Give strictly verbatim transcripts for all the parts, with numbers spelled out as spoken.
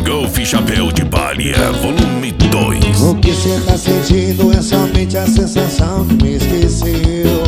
Golf Chapéu de Palha, volume dois. O que cê tá sentindo é somente a sensação que me esqueceu.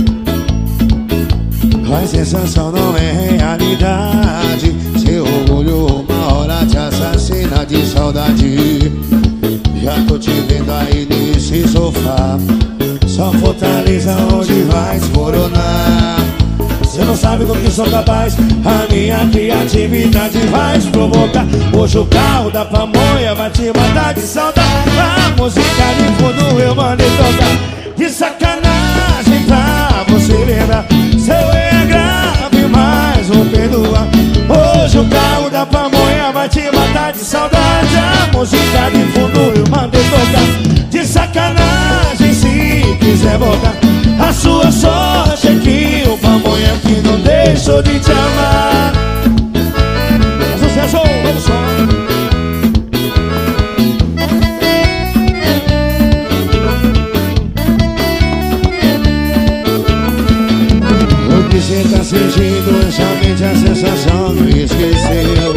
A sensação não é realidade. Seu orgulho uma hora te assassina de saudade. Já tô te vendo aí nesse sofá. Só fortaleza onde vai desmoronar. Cê não sabe do que sou capaz. A minha criatividade vai te provocar. Hoje o carro da pamonha vai te matar de saudade. A música de fundo eu mandei tocar de sacanagem pra você lembrar. Seu erro é grave, mas vou perdoar. Hoje o carro da pamonha vai te matar de saudade. A música de fundo eu mandei tocar de sacanagem. Se quiser voltar, a sua sorte é que o pamonha que não deixou de te amar. Sucesso, vamos só. O que cê tá sentindo é somente a sensação que me esqueceu.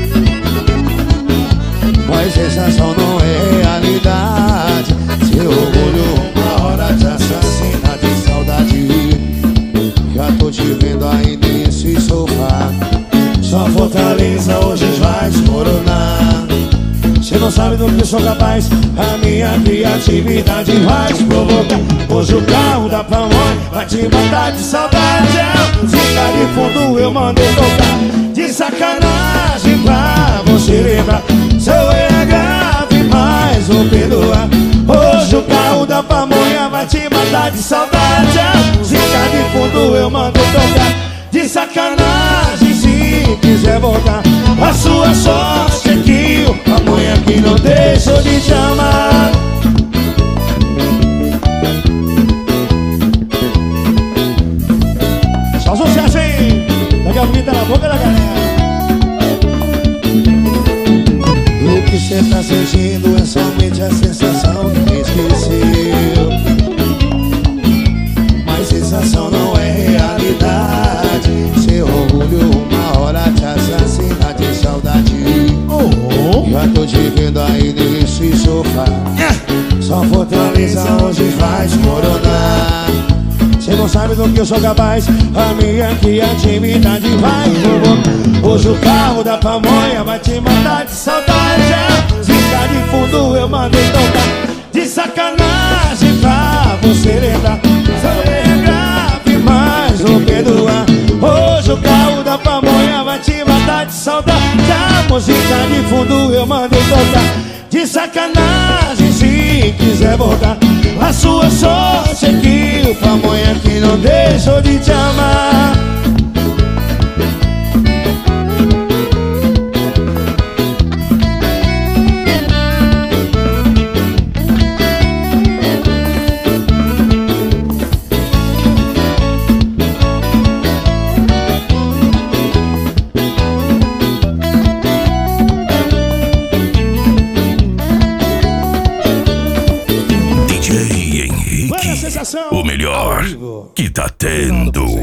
Mas sensação não é realidade. Seu orgulho uma hora te assassina de saudade. Já tô te vendo aí nesse sofá. Só fortaleza hoje vai desmoronar. Cê não sabe do que sou capaz. A minha criatividade vai te provocar. Hoje o carro da pamonha vai te matar de saudade. A música de fundo eu mandei tocar de sacanagem pra você lembrar. Seu erro é grave, mas vou perdoar. Hoje o carro da pamonha vai te matar de saudade. A música de fundo eu mandei tocar de sacanagem. Se quiser voltar, a sua sorte é que o pamonha que não deixou de te amar. Só sucesso, hein? Daqui a pouquinho tá na boca da galera. O que cê tá sentindo é somente a sensação que me esqueceu. Mas sensação não é realidade. Seu orgulho uma hora te assassina de saudade. Oh. Já tô te vendo aí nesse sofá. Só fortaleza hoje vai desmoronar. Cê não sabe do que eu sou capaz. A minha criatividade vai provocar. Hoje o carro da pamonha vai te matar de saudade. A música de fundo eu mandei tocar de sacanagem pra você lembrar. Seu erro é grave, mas vou perdoar. Hoje o carro da pamonha vai te matar de saudade. A música de fundo eu mandei tocar de sacanagem. Se quiser voltar, a sua sorte é que o pamonha que não deixou de te amar. O melhor que tá tendo.